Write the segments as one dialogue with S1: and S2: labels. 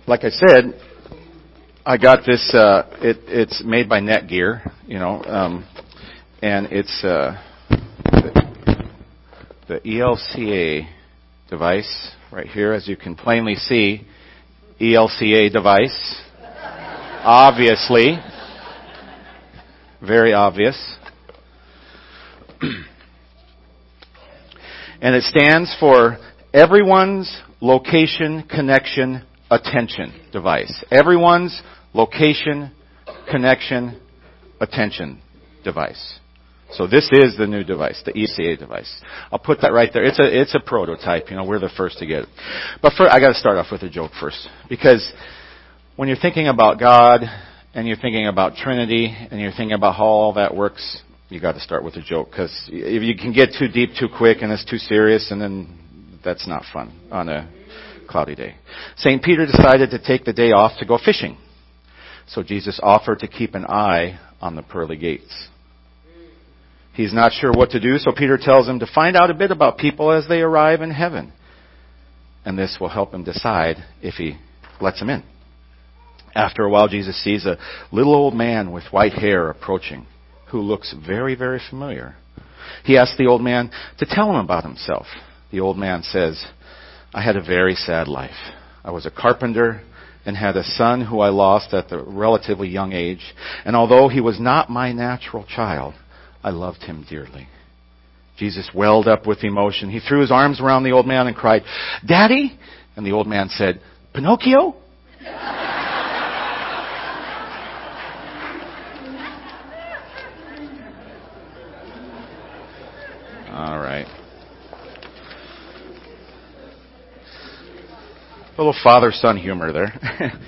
S1: like I said, I got this. It's made by Netgear, and it's the ELCA device right here, as you can plainly see. ELCA device, obviously, very obvious, and it stands for Everyone's Location Connection Attention Device. Everyone's Location Connection Attention Device. So this is the new device, the ELCA device. I'll put that right there. It's a prototype. We're the first to get it. But I got to start off with a joke first, because when you're thinking about God and you're thinking about Trinity and you're thinking about how all that works, you got to start with a joke, because if you can get too deep too quick and it's too serious, and then that's not fun on a cloudy day. St. Peter decided to take the day off to go fishing. So Jesus offered to keep an eye on the pearly gates. He's not sure what to do, so Peter tells him to find out a bit about people as they arrive in heaven. And this will help him decide if he lets them in. After a while, Jesus sees a little old man with white hair approaching, who looks very, very familiar. He asks the old man to tell him about himself. The old man says, I had a very sad life. I was a carpenter and had a son who I lost at a relatively young age. And although he was not my natural child, I loved him dearly. Jesus welled up with emotion. He threw his arms around the old man and cried, Daddy? And the old man said, Pinocchio? All right. A little father-son humor there.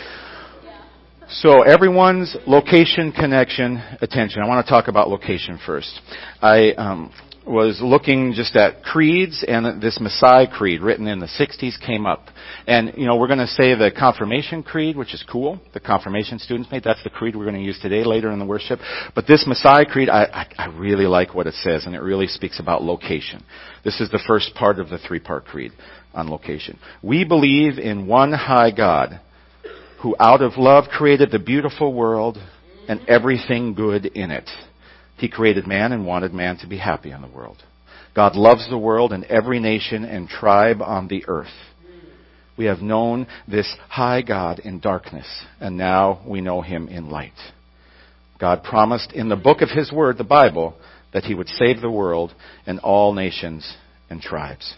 S1: So everyone's location, connection, attention. I want to talk about location first. I was looking just at creeds, and this Messiah creed written in the 60s came up. And, we're going to say the confirmation creed, which is cool. The confirmation students made. That's the creed we're going to use today later in the worship. But this Messiah creed, I really like what it says, and it really speaks about location. This is the first part of the 3-part creed on location. We believe in one high God, who out of love created the beautiful world and everything good in it. He created man and wanted man to be happy in the world. God loves the world and every nation and tribe on the earth. We have known this high God in darkness, and now we know him in light. God promised in the book of his word, the Bible, that he would save the world and all nations and tribes.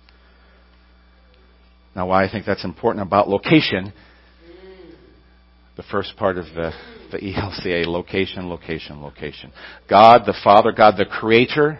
S1: Now, why I think that's important about location, the first part of the ELCA, location, location, location. God the Father, God the Creator,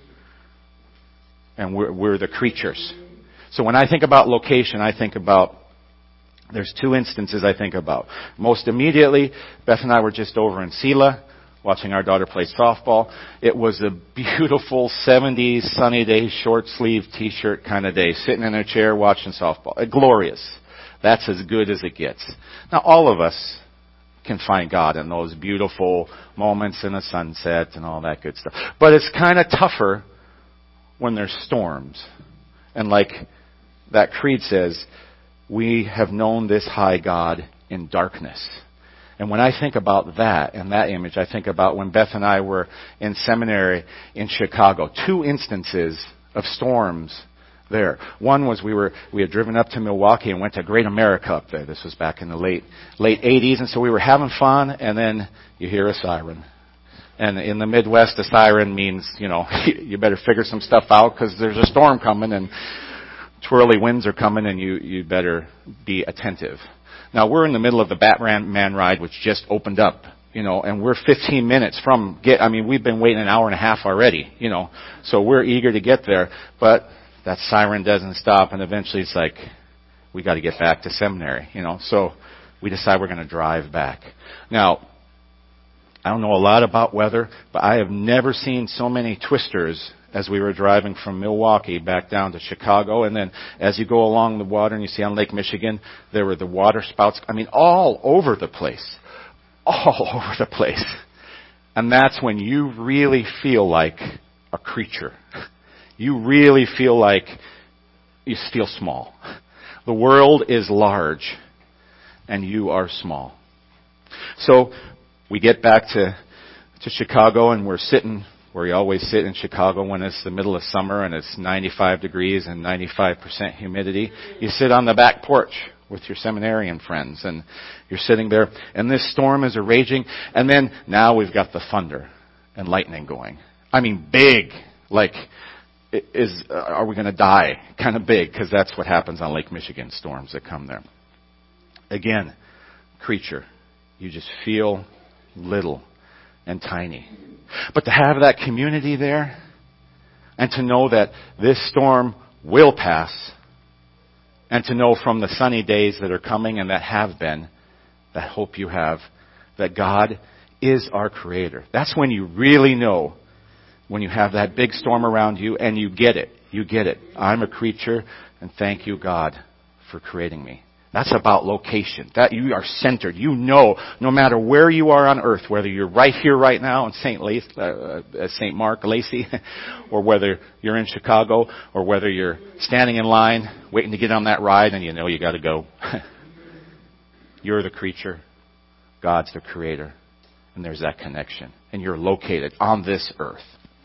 S1: and we're the creatures. So when I think about location, I think about, there's 2 instances I think about. Most immediately, Beth and I were just over in Sela, watching our daughter play softball. It was a beautiful 70s sunny day, short sleeve t-shirt kind of day, sitting in a chair watching softball. Glorious. That's as good as it gets. Now, all of us can find God in those beautiful moments in the sunset and all that good stuff. But it's kind of tougher when there's storms. And like that creed says, we have known this high God in darkness. And when I think about that and that image, I think about when Beth and I were in seminary in Chicago. 2 instances of storms there. One was we had driven up to Milwaukee and went to Great America up there. This was back in the late 80s, and so we were having fun, and then you hear a siren. And in the Midwest, a siren means, you better figure some stuff out because there's a storm coming and twirly winds are coming, and you better be attentive. Now, we're in the middle of the Batman ride, which just opened up, and we're 15 minutes from we've been waiting an hour and a half already, so we're eager to get there, but that siren doesn't stop, and eventually it's like, we got to get back to seminary, so we decide we're going to drive back. Now, I don't know a lot about weather, but I have never seen so many twisters as we were driving from Milwaukee back down to Chicago. And then as you go along the water and you see on Lake Michigan, there were the water spouts, all over the place. All over the place. And that's when you really feel like a creature. You really feel like you feel small. The world is large, and you are small. So we get back to Chicago, and we're sitting where you always sit in Chicago when it's the middle of summer and it's 95 degrees and 95% humidity. You sit on the back porch with your seminarian friends, and you're sitting there, and this storm is raging, and then now we've got the thunder and lightning going. I mean, big, like, are we going to die? Kind of big, because that's what happens on Lake Michigan, storms that come there. Again, creature, you just feel little and tiny. But to have that community there, and to know that this storm will pass, and to know from the sunny days that are coming and that have been, that hope you have, that God is our Creator. That's when you really know, when you have that big storm around you and you get it. You get it. I'm a creature, and thank you, God, for creating me. That's about location. That you are centered. You know, no matter where you are on earth, whether you're right here right now in St. Mark, Lacey, or whether you're in Chicago, or whether you're standing in line waiting to get on that ride and you know you got to go. You're the creature. God's the Creator. And there's that connection. And you're located on this earth.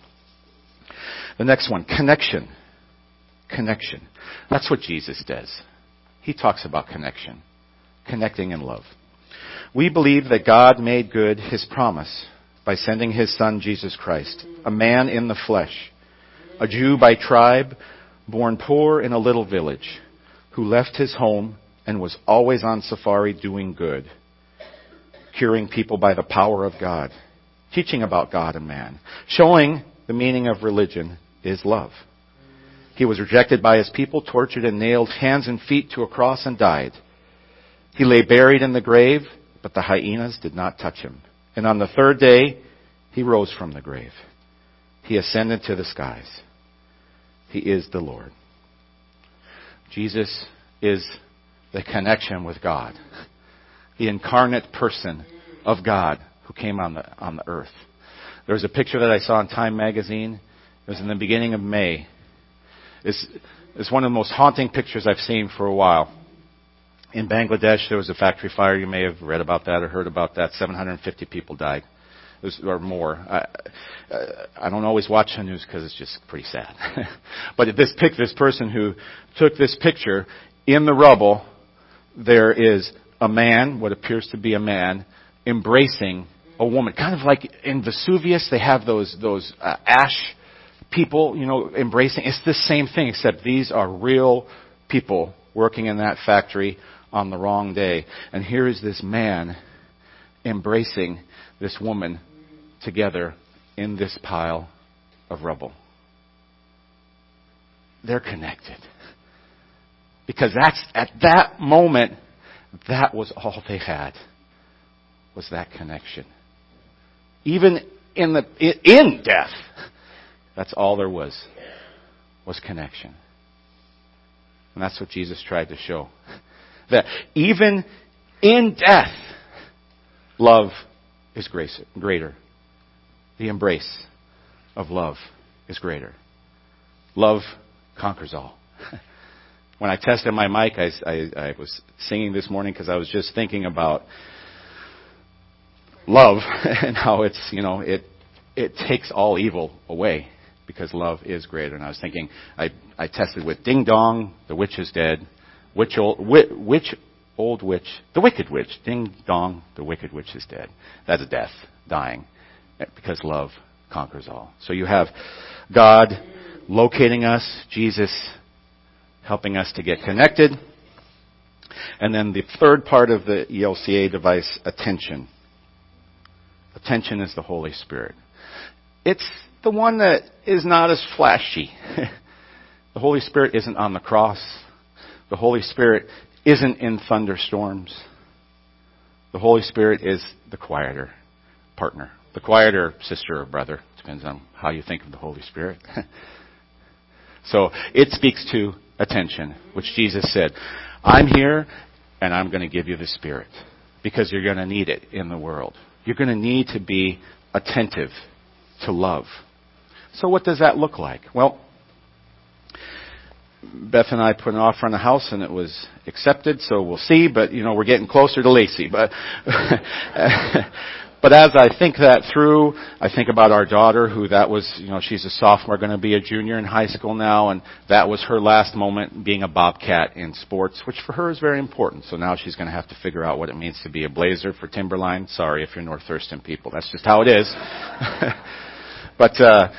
S1: The next one, connection. Connection. That's what Jesus does. He talks about connection. Connecting in love. We believe that God made good His promise by sending His Son, Jesus Christ, a man in the flesh, a Jew by tribe, born poor in a little village, who left his home and was always on safari doing good, curing people by the power of God, teaching about God and man, showing the meaning of religion is love. He was rejected by His people, tortured and nailed hands and feet to a cross and died. He lay buried in the grave, but the hyenas did not touch Him. And on the third day, He rose from the grave. He ascended to the skies. He is the Lord. Jesus is the connection with God. The incarnate person of God who came on the earth. There was a picture that I saw in Time magazine. It was in the beginning of May. It's one of the most haunting pictures I've seen for a while. In Bangladesh, there was a factory fire. You may have read about that or heard about that. 750 people died, or more. I don't always watch the news because it's just pretty sad. But this person who took this picture, in the rubble, there is a man, what appears to be a man, embracing a woman. Kind of like in Vesuvius, they have those ash people, embracing. It's the same thing, except these are real people working in that factory on the wrong day. And here is this man embracing this woman together in this pile of rubble. They're connected. Because at that moment, that was all they had, was that connection. Even in death, that's all there was connection. And that's what Jesus tried to show. That even in death, love is greater. The embrace of love is greater. Love conquers all. When I tested my mic, I was singing this morning because I was just thinking about love and how it's, it takes all evil away. Because love is greater. And I was thinking, I tested with Ding Dong, the witch is dead. The wicked witch. Ding Dong, the wicked witch is dead. That's a death, dying. Because love conquers all. So you have God locating us, Jesus helping us to get connected. And then the third part of the ELCA device, attention. Attention is the Holy Spirit. It's the one that is not as flashy. The Holy Spirit isn't on the cross. The Holy Spirit isn't in thunderstorms. The Holy Spirit is the quieter partner. The quieter sister or brother. Depends on how you think of the Holy Spirit. So it speaks to attention, which Jesus said, I'm here and I'm going to give you the Spirit. Because you're going to need it in the world. You're going to need to be attentive to love. So what does that look like? Well, Beth and I put an offer on the house and it was accepted, so we'll see, but we're getting closer to Lacey. But but as I think that through, I think about our daughter who she's a sophomore, going to be a junior in high school now, and that was her last moment being a Bobcat in sports, which for her is very important. So now she's going to have to figure out what it means to be a Blazer for Timberline. Sorry if you're North Thurston people. That's just how it is. But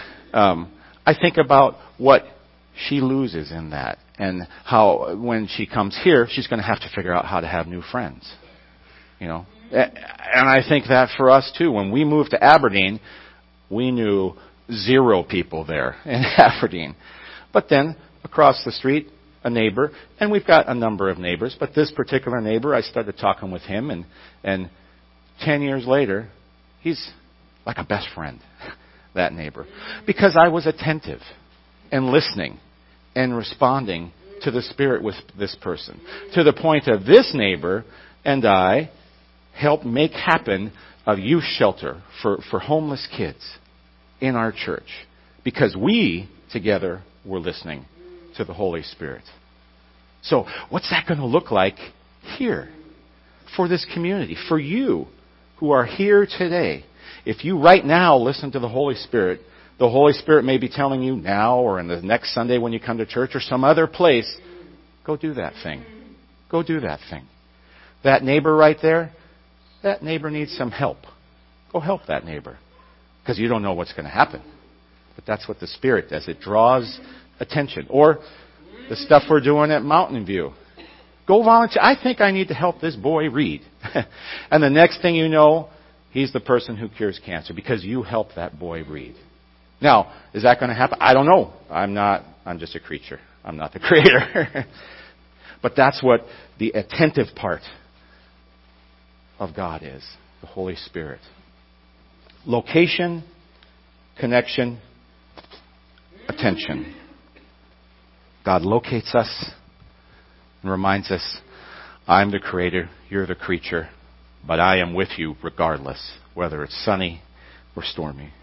S1: I think about what she loses in that, and how when she comes here, she's going to have to figure out how to have new friends. And I think that for us too, when we moved to Aberdeen, we knew 0 people there in Aberdeen. But then across the street, a neighbor, and we've got a number of neighbors, but this particular neighbor, I started talking with him, and 10 years later, he's like a best friend, that neighbor, because I was attentive and listening and responding to the Spirit with this person, to the point of this neighbor and I helped make happen a youth shelter for homeless kids in our church, because we together were listening to the Holy Spirit. So what's that going to look like here for this community, for you who are here today? If you right now listen to the Holy Spirit may be telling you now or in the next Sunday when you come to church or some other place, go do that thing. Go do that thing. That neighbor right there, that neighbor needs some help. Go help that neighbor. Because you don't know what's going to happen. But that's what the Spirit does. It draws attention. Or the stuff we're doing at Mountain View. Go volunteer. I think I need to help this boy read. And the next thing you know, he's the person who cures cancer because you helped that boy read. Now, is that going to happen? I don't know. I'm just a creature. I'm not the creator. But that's what the attentive part of God is, the Holy Spirit. Location, connection, attention. God locates us and reminds us, I'm the creator, you're the creature, but I am with you regardless, whether it's sunny or stormy.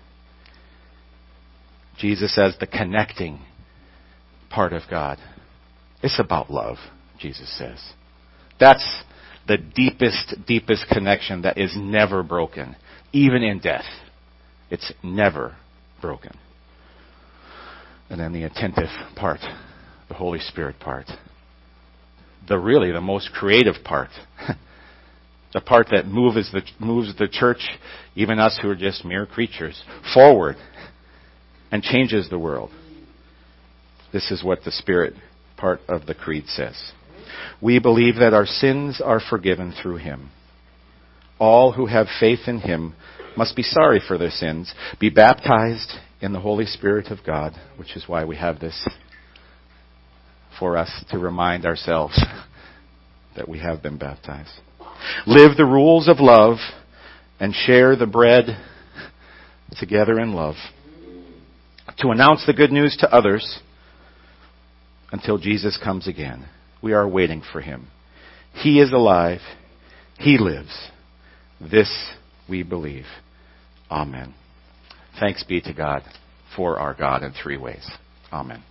S1: Jesus as the connecting part of God. It's about love, Jesus says. That's the deepest connection that is never broken, even in death. It's never broken. And then the attentive part, the Holy Spirit part. The most creative part. The part that moves the church, even us who are just mere creatures, forward and changes the world. This is what the Spirit part of the Creed says. We believe that our sins are forgiven through Him. All who have faith in Him must be sorry for their sins, be baptized in the Holy Spirit of God, which is why we have this for us to remind ourselves that we have been baptized. Live the rules of love and share the bread together in love. To announce the good news to others until Jesus comes again. We are waiting for Him. He is alive. He lives. This we believe. Amen. Thanks be to God for our God in 3 ways. Amen.